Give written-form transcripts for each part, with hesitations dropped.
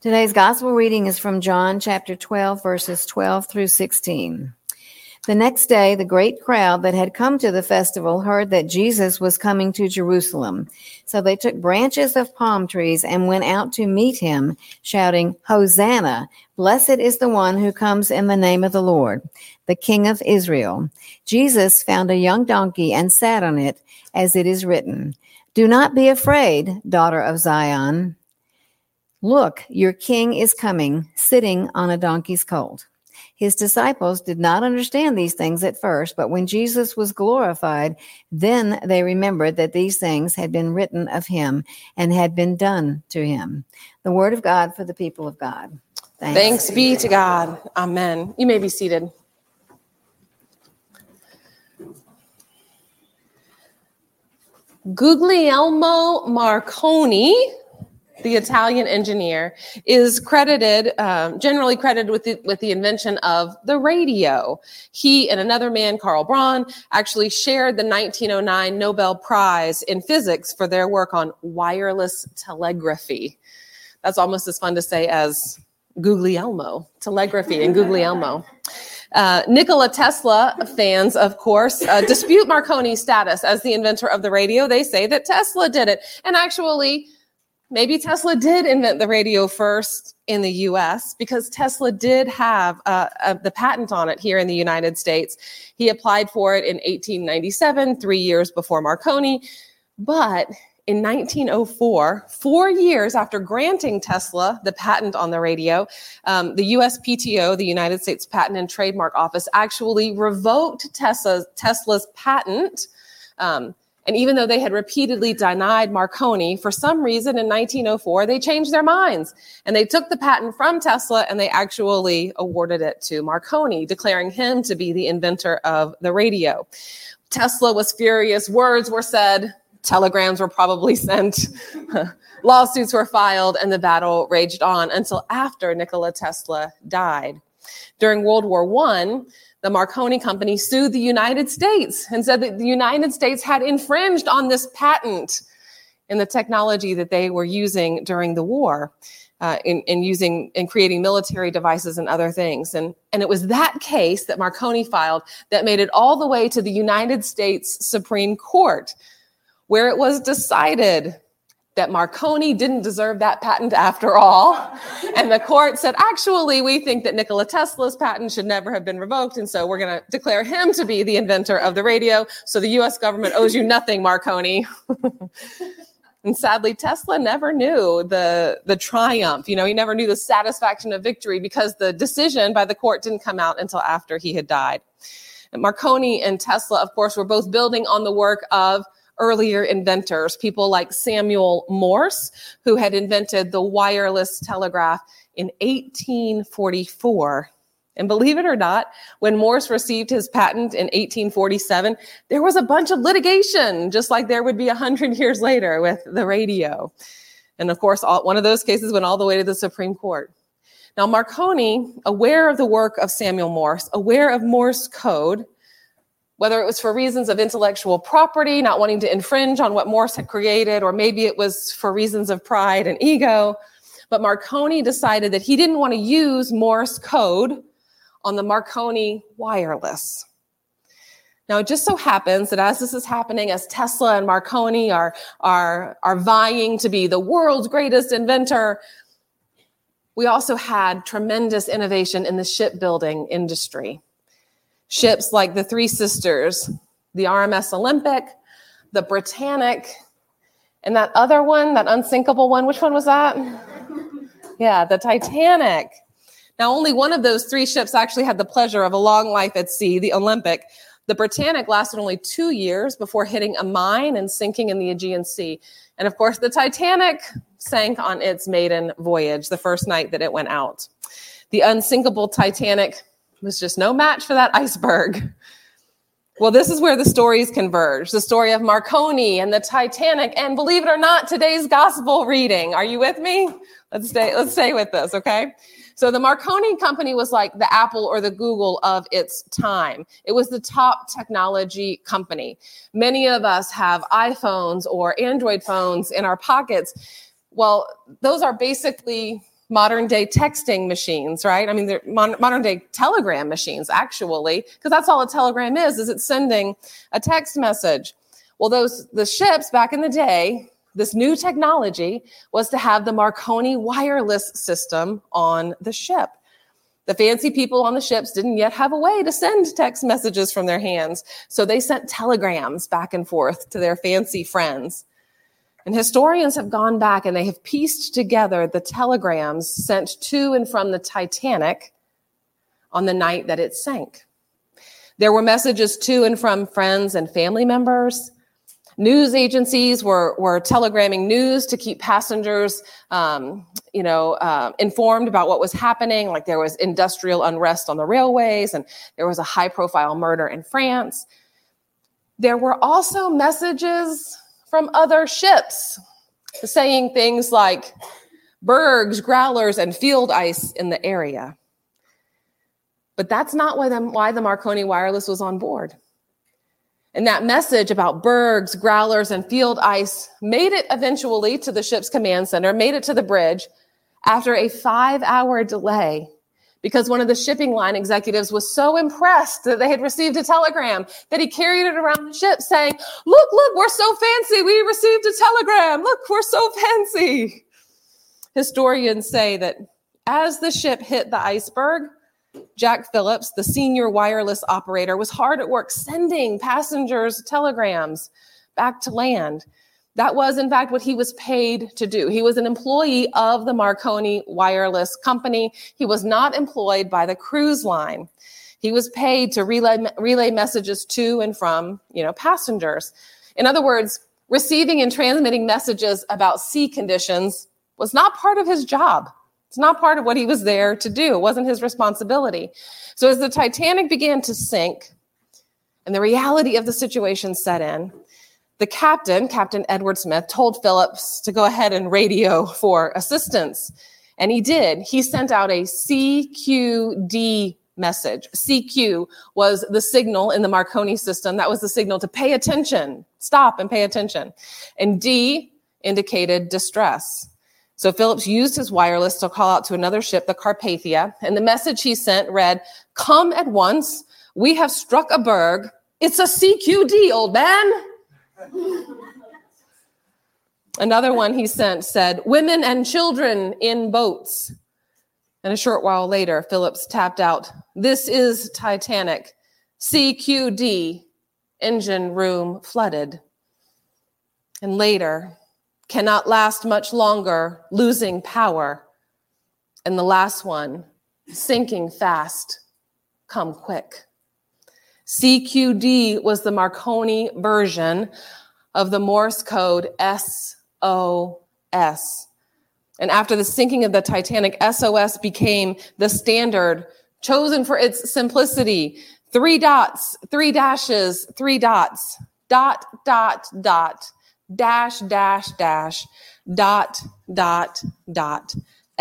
Today's gospel reading is from John chapter 12, verses 12 through 16. The next day, the great crowd that had come to the festival heard that Jesus was coming to Jerusalem. So they took branches of palm trees and went out to meet him, shouting, "Hosanna! Blessed is the one who comes in the name of the Lord, the King of Israel." Jesus found a young donkey and sat on it, as it is written, "Do not be afraid, daughter of Zion. Look, your king is coming, sitting on a donkey's colt." His disciples did not understand these things at first, but when Jesus was glorified, then they remembered that these things had been written of him and had been done to him. The word of God for the people of God. Thanks be to God. Amen. You may be seated. Guglielmo Marconi, the Italian engineer, is generally credited with the invention of the radio. He and another man, Karl Braun, actually shared the 1909 Nobel Prize in Physics for their work on wireless telegraphy. That's almost as fun to say as Guglielmo, telegraphy and Guglielmo. Nikola Tesla fans, of course, dispute Marconi's status as the inventor of the radio. They say that Tesla did it. And actually, maybe Tesla did invent the radio first in the U.S. because Tesla did have the patent on it here in the United States. He applied for it in 1897, 3 years before Marconi. But in 1904, 4 years after granting Tesla the patent on the radio, the USPTO, the United States Patent and Trademark Office, actually revoked Tesla's patent. And even though they had repeatedly denied Marconi, for some reason in 1904, they changed their minds. And they took the patent from Tesla and they actually awarded it to Marconi, declaring him to be the inventor of the radio. Tesla was furious. Words were said. Telegrams were probably sent. Lawsuits were filed, and the battle raged on until after Nikola Tesla died. During World War I, the Marconi company sued the United States and said that the United States had infringed on this patent in the technology that they were using during the war, in creating military devices and other things. And it was that case that Marconi filed that made it all the way to the United States Supreme Court, where it was decided that Marconi didn't deserve that patent after all. And the court said, actually, we think that Nikola Tesla's patent should never have been revoked. And so we're going to declare him to be the inventor of the radio. So the U.S. government owes you nothing, Marconi. And sadly, Tesla never knew the triumph. He never knew the satisfaction of victory because the decision by the court didn't come out until after he had died. And Marconi and Tesla, of course, were both building on the work of earlier inventors, people like Samuel Morse, who had invented the wireless telegraph in 1844. And believe it or not, when Morse received his patent in 1847, there was a bunch of litigation, just like there would be 100 years later with the radio. And of course, one of those cases went all the way to the Supreme Court. Now, Marconi, aware of the work of Samuel Morse, aware of Morse code, whether it was for reasons of intellectual property, not wanting to infringe on what Morse had created, or maybe it was for reasons of pride and ego. But Marconi decided that he didn't want to use Morse code on the Marconi wireless. Now, it just so happens that as this is happening, as Tesla and Marconi are vying to be the world's greatest inventor, we also had tremendous innovation in the shipbuilding industry. Ships like the Three Sisters, the RMS Olympic, the Britannic, and that other one, that unsinkable one, which one was that? Yeah, the Titanic. Now, only one of those three ships actually had the pleasure of a long life at sea, the Olympic. The Britannic lasted only 2 years before hitting a mine and sinking in the Aegean Sea. And of course, the Titanic sank on its maiden voyage the first night that it went out. The unsinkable Titanic was just no match for that iceberg. Well, this is where the stories converge. The story of Marconi and the Titanic, and believe it or not, today's gospel reading. Are you with me? Let's stay with this, okay? So the Marconi company was like the Apple or the Google of its time. It was the top technology company. Many of us have iPhones or Android phones in our pockets. Well, those are basically modern day texting machines, right? I mean, they're modern day telegram machines, actually, because that's all a telegram is it's sending a text message. Well, the ships back in the day, this new technology was to have the Marconi wireless system on the ship. The fancy people on the ships didn't yet have a way to send text messages from their hands, so they sent telegrams back and forth to their fancy friends. And historians have gone back and they have pieced together the telegrams sent to and from the Titanic on the night that it sank. There were messages to and from friends and family members. News agencies were telegramming news to keep passengers, informed about what was happening. Like there was industrial unrest on the railways, and there was a high-profile murder in France. There were also messages from other ships saying things like bergs, growlers, and field ice in the area. But that's not why the Marconi wireless was on board. And that message about bergs, growlers, and field ice made it eventually to the ship's command center, made it to the bridge after a 5-hour delay, because one of the shipping line executives was so impressed that they had received a telegram that he carried it around the ship saying, look, we're so fancy. We received a telegram. Look, we're so fancy. Historians say that as the ship hit the iceberg, Jack Phillips, the senior wireless operator, was hard at work sending passengers telegrams back to land. That was, in fact, what he was paid to do. He was an employee of the Marconi Wireless Company. He was not employed by the cruise line. He was paid to relay messages to and from, passengers. In other words, receiving and transmitting messages about sea conditions was not part of his job. It's not part of what he was there to do. It wasn't his responsibility. So as the Titanic began to sink and the reality of the situation set in, the captain, Captain Edward Smith, told Phillips to go ahead and radio for assistance. And he did. He sent out a CQD message. CQ was the signal in the Marconi system. That was the signal to pay attention, stop and pay attention. And D indicated distress. So Phillips used his wireless to call out to another ship, the Carpathia, and the message he sent read, "Come at once. We have struck a berg. It's a CQD, old man." Another one he sent said, "Women and children in boats." And a short while later, Phillips tapped out, "This is Titanic. CQD, engine room flooded." And later, "Cannot last much longer, losing power." And the last one, "Sinking fast, come quick." CQD was the Marconi version of the Morse code SOS. And after the sinking of the Titanic, SOS became the standard chosen for its simplicity. 3 dots, 3 dashes, 3 dots, dot, dot, dot, dash, dash, dash, dot, dot, dot,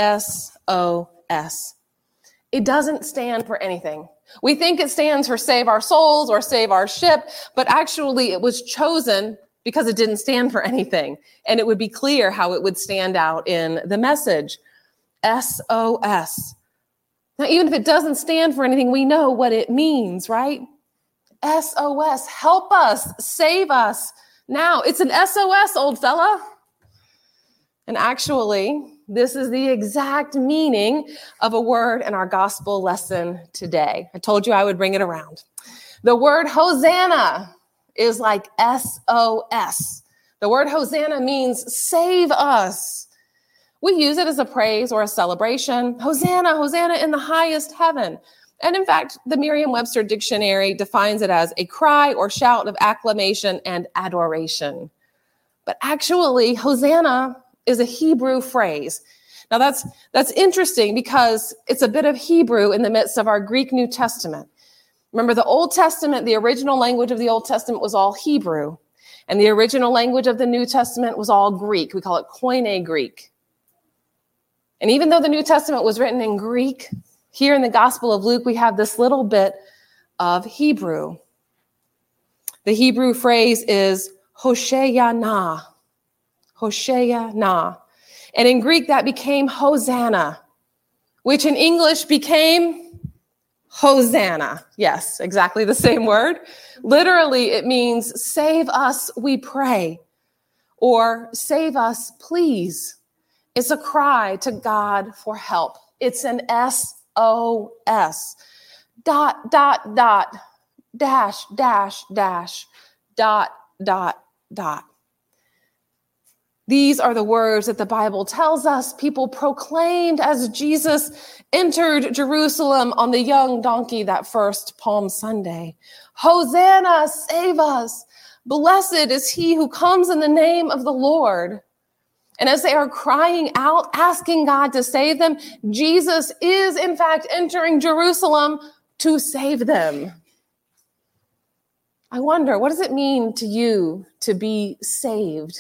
SOS. It doesn't stand for anything. We think it stands for save our souls or save our ship, but actually it was chosen because it didn't stand for anything. And it would be clear how it would stand out in the message. SOS. Now, even if it doesn't stand for anything, we know what it means, right? SOS, help us, save us. Now, it's an SOS, old fella. And actually, this is the exact meaning of a word in our gospel lesson today. I told you I would bring it around. The word Hosanna is like SOS. The word Hosanna means save us. We use it as a praise or a celebration. Hosanna, Hosanna in the highest heaven. And in fact, the Merriam-Webster dictionary defines it as a cry or shout of acclamation and adoration. But actually, Hosanna is a Hebrew phrase. Now that's interesting because it's a bit of Hebrew in the midst of our Greek New Testament. Remember, the Old Testament, the original language of the Old Testament was all Hebrew, and the original language of the New Testament was all Greek. We call it Koine Greek. And even though the New Testament was written in Greek, here in the Gospel of Luke, we have this little bit of Hebrew. The Hebrew phrase is Hosheyana. Hosheyana. And in Greek, that became Hosanna. which in English became Hosanna. Yes, exactly the same word. Literally, it means save us, we pray, or save us, please. It's a cry to God for help. It's an SOS. ... dash, dash, dash, ... These are the words that the Bible tells us people proclaimed as Jesus entered Jerusalem on the young donkey that first Palm Sunday. Hosanna, save us. Blessed is he who comes in the name of the Lord. And as they are crying out, asking God to save them, Jesus is in fact entering Jerusalem to save them. I wonder, what does it mean to you to be saved?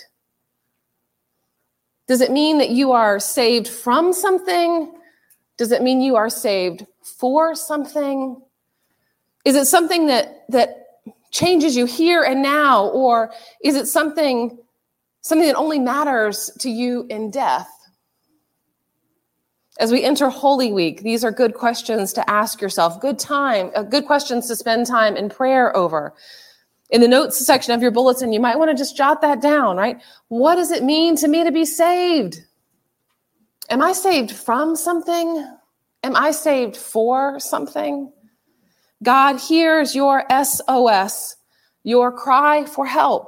Does it mean that you are saved from something? Does it mean you are saved for something? Is it something that changes you here and now? Or is it something that only matters to you in death? As we enter Holy Week, these are good questions to ask yourself, good questions to spend time in prayer over. In the notes section of your bulletin, you might want to just jot that down, right? What does it mean to me to be saved? Am I saved from something? Am I saved for something? God hears your SOS, your cry for help.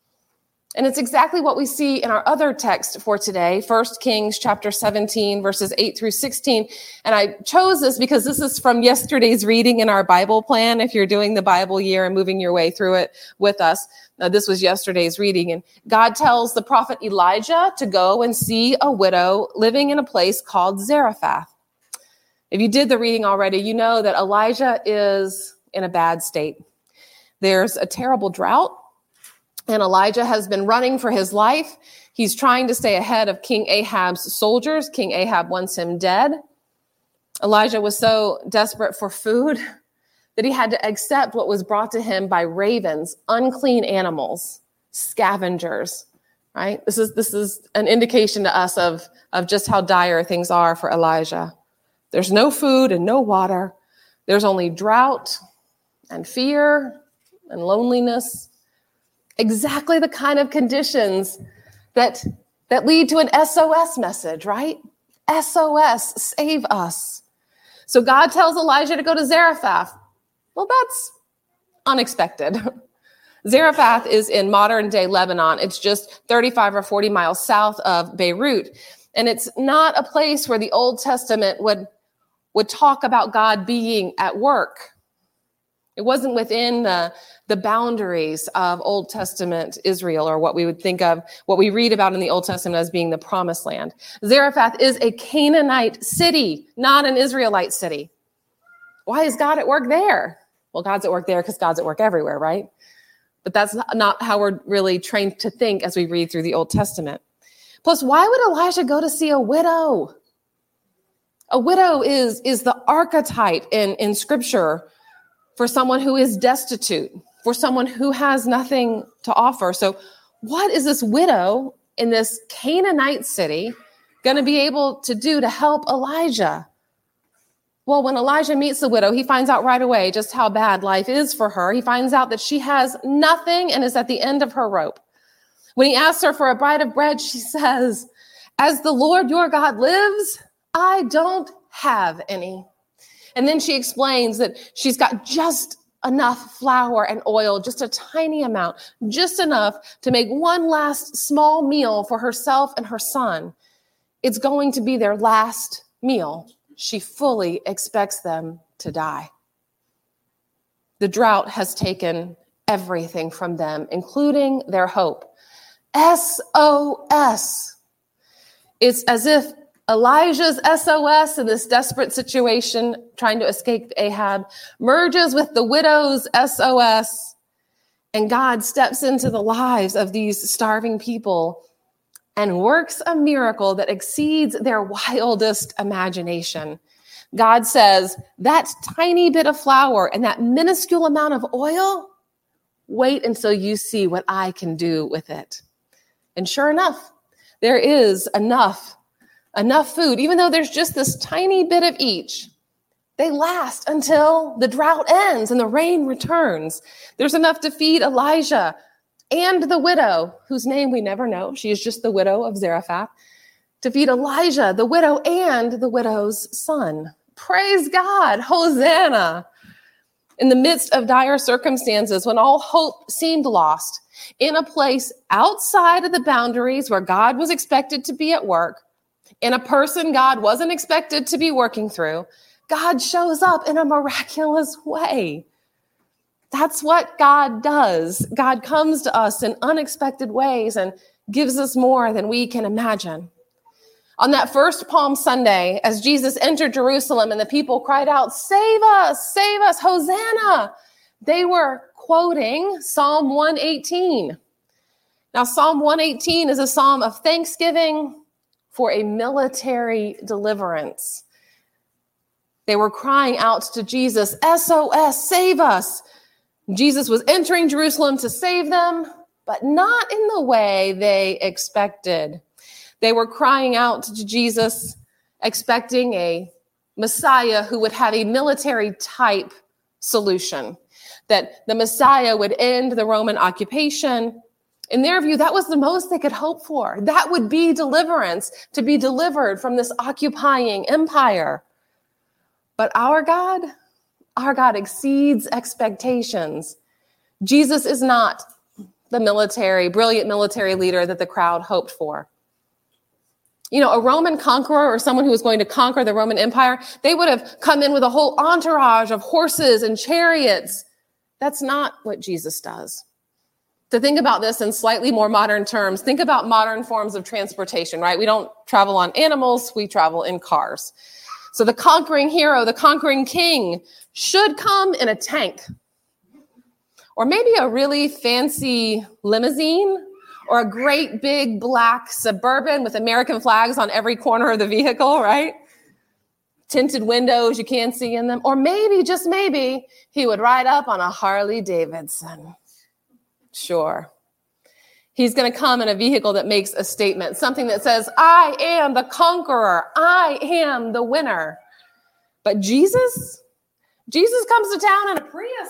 And it's exactly what we see in our other text for today, 1 Kings chapter 17, verses 8 through 16. And I chose this because this is from yesterday's reading in our Bible plan. If you're doing the Bible year and moving your way through it with us, this was yesterday's reading. And God tells the prophet Elijah to go and see a widow living in a place called Zarephath. If you did the reading already, you know that Elijah is in a bad state. There's a terrible drought. And Elijah has been running for his life. He's trying to stay ahead of King Ahab's soldiers. King Ahab wants him dead. Elijah was so desperate for food that he had to accept what was brought to him by ravens, unclean animals, scavengers, right? This is an indication to us of just how dire things are for Elijah. There's no food and no water. There's only drought and fear and loneliness. Exactly the kind of conditions that lead to an SOS message, right? SOS, save us. So God tells Elijah to go to Zarephath. Well, that's unexpected. Zarephath is in modern day Lebanon. It's just 35 or 40 miles south of Beirut. And it's not a place where the Old Testament would talk about God being at work. It wasn't within the boundaries of Old Testament Israel, or what we would think of, what we read about in the Old Testament as being the promised land. Zarephath is a Canaanite city, not an Israelite city. Why is God at work there? Well, God's at work there because God's at work everywhere, right? But that's not how we're really trained to think as we read through the Old Testament. Plus, why would Elijah go to see a widow? A widow is the archetype in Scripture for someone who is destitute, for someone who has nothing to offer. So what is this widow in this Canaanite city going to be able to do to help Elijah? Well, when Elijah meets the widow, he finds out right away just how bad life is for her. He finds out that she has nothing and is at the end of her rope. When he asks her for a bite of bread, she says, "As the Lord your God lives, I don't have any." And then she explains that she's got just enough flour and oil, just a tiny amount, just enough to make one last small meal for herself and her son. It's going to be their last meal. She fully expects them to die. The drought has taken everything from them, including their hope. SOS. It's as if Elijah's SOS in this desperate situation, trying to escape Ahab, merges with the widow's SOS, and God steps into the lives of these starving people and works a miracle that exceeds their wildest imagination. God says, that tiny bit of flour and that minuscule amount of oil, wait until you see what I can do with it. And sure enough, there is enough enough food, even though there's just this tiny bit of each. They last until the drought ends and the rain returns. There's enough to feed Elijah and the widow, whose name we never know. She is just the widow of Zarephath. To feed Elijah, the widow, and the widow's son. Praise God. Hosanna. In the midst of dire circumstances, when all hope seemed lost, in a place outside of the boundaries where God was expected to be at work, in a person God wasn't expected to be working through, God shows up in a miraculous way. That's what God does. God comes to us in unexpected ways and gives us more than we can imagine. On that first Palm Sunday, as Jesus entered Jerusalem and the people cried out, save us, Hosanna, they were quoting Psalm 118. Now, Psalm 118 is a psalm of thanksgiving for a military deliverance. They were crying out to Jesus, SOS, save us. Jesus was entering Jerusalem to save them, but not in the way they expected. They were crying out to Jesus, expecting a Messiah who would have a military type solution, that the Messiah would end the Roman occupation. In their view, that was the most they could hope for. That would be deliverance, to be delivered from this occupying empire. But our God exceeds expectations. Jesus is not the brilliant military leader that the crowd hoped for. You know, a Roman conqueror or someone who was going to conquer the Roman Empire, they would have come in with a whole entourage of horses and chariots. That's not what Jesus does. To think about this in slightly more modern terms, think about modern forms of transportation, right? We don't travel on animals, we travel in cars. So the conquering hero, the conquering king should come in a tank, or maybe a really fancy limousine, or a great big black Suburban with American flags on every corner of the vehicle, right? Tinted windows, you can't see in them. Or maybe, just maybe, he would ride up on a Harley Davidson. Sure. He's going to come in a vehicle that makes a statement, something that says, I am the conqueror. I am the winner. But Jesus comes to town in a Prius,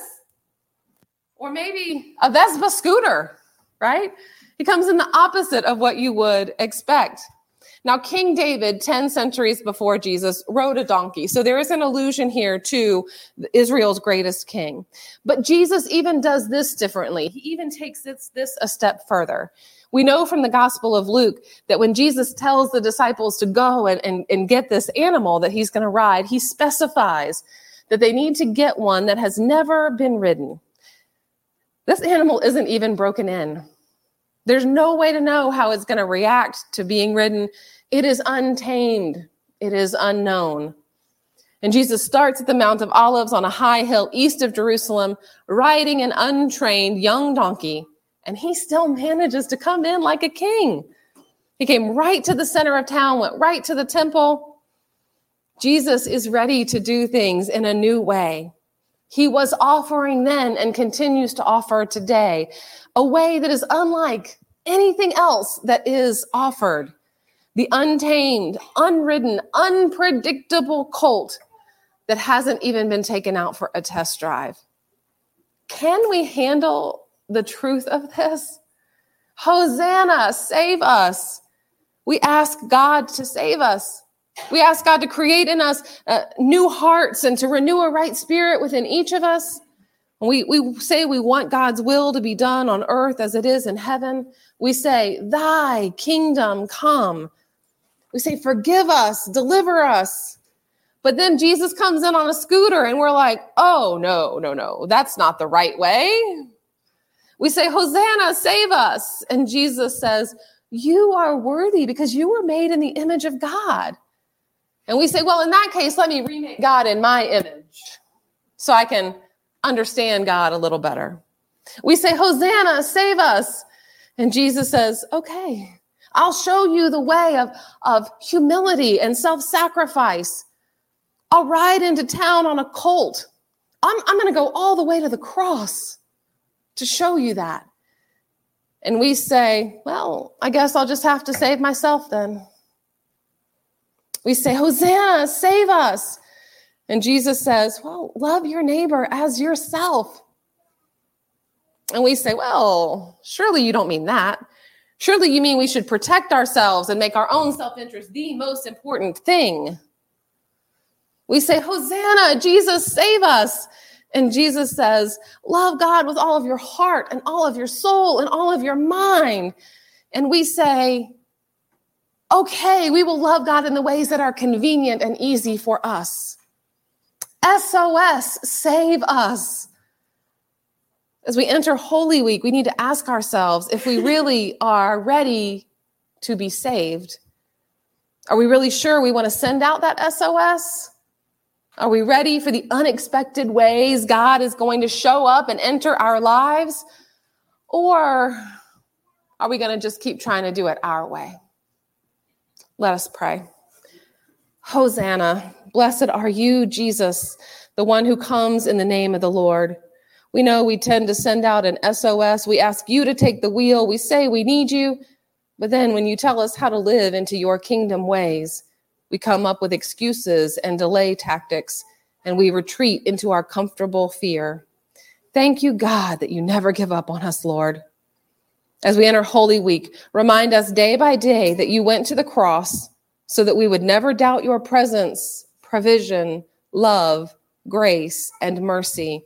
or maybe a Vespa scooter, right? He comes in the opposite of what you would expect. Now, King David, 10 centuries before Jesus, rode a donkey. So there is an allusion here to Israel's greatest king. But Jesus even does this differently. He even takes this a step further. We know from the Gospel of Luke that when Jesus tells the disciples to go and get this animal that he's going to ride, he specifies that they need to get one that has never been ridden. This animal isn't even broken in. There's no way to know how it's going to react to being ridden. It is untamed. It is unknown. And Jesus starts at the Mount of Olives on a high hill east of Jerusalem, riding an untrained young donkey, and he still manages to come in like a king. He came right to the center of town, went right to the temple. Jesus is ready to do things in a new way. He was offering then and continues to offer today a way that is unlike anything else that is offered. The untamed, unridden, unpredictable colt that hasn't even been taken out for a test drive. Can we handle the truth of this? Hosanna, save us. We ask God to save us. We ask God to create in us new hearts and to renew a right spirit within each of us. We say we want God's will to be done on earth as it is in heaven. We say, thy kingdom come. We say, forgive us, deliver us. But then Jesus comes in on a scooter and we're like, oh, no, that's not the right way. We say, Hosanna, save us. And Jesus says, you are worthy because you were made in the image of God. And we say, well, in that case, let me remake God in my image so I can understand God a little better. We say, Hosanna, save us. And Jesus says, okay, I'll show you the way of humility and self-sacrifice. I'll ride into town on a colt. I'm going to go all the way to the cross to show you that. And we say, well, I guess I'll just have to save myself then. We say, Hosanna, save us. And Jesus says, well, love your neighbor as yourself. And we say, well, surely you don't mean that. Surely you mean we should protect ourselves and make our own self-interest the most important thing. We say, Hosanna, Jesus, save us. And Jesus says, love God with all of your heart and all of your soul and all of your mind. And we say, okay, we will love God in the ways that are convenient and easy for us. SOS, save us. As we enter Holy Week, we need to ask ourselves if we really are ready to be saved. Are we really sure we want to send out that SOS? Are we ready for the unexpected ways God is going to show up and enter our lives? Or are we going to just keep trying to do it our way? Let us pray. Hosanna, blessed are you, Jesus, the one who comes in the name of the Lord. We know we tend to send out an SOS. We ask you to take the wheel. We say we need you. But then when you tell us how to live into your kingdom ways, we come up with excuses and delay tactics, and we retreat into our comfortable fear. Thank you, God, that you never give up on us, Lord. As we enter Holy Week, remind us day by day that you went to the cross so that we would never doubt your presence, provision, love, grace, and mercy.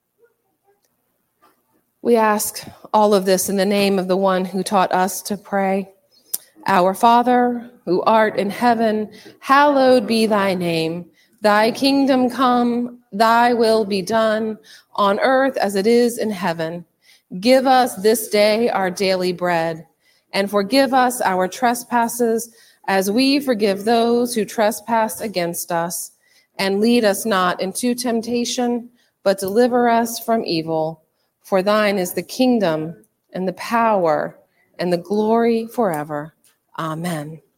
We ask all of this in the name of the one who taught us to pray. Our Father, who art in heaven, hallowed be thy name. Thy kingdom come, thy will be done, on earth as it is in heaven. Give us this day our daily bread, and forgive us our trespasses as we forgive those who trespass against us. And lead us not into temptation, but deliver us from evil. For thine is the kingdom and the power and the glory forever. Amen.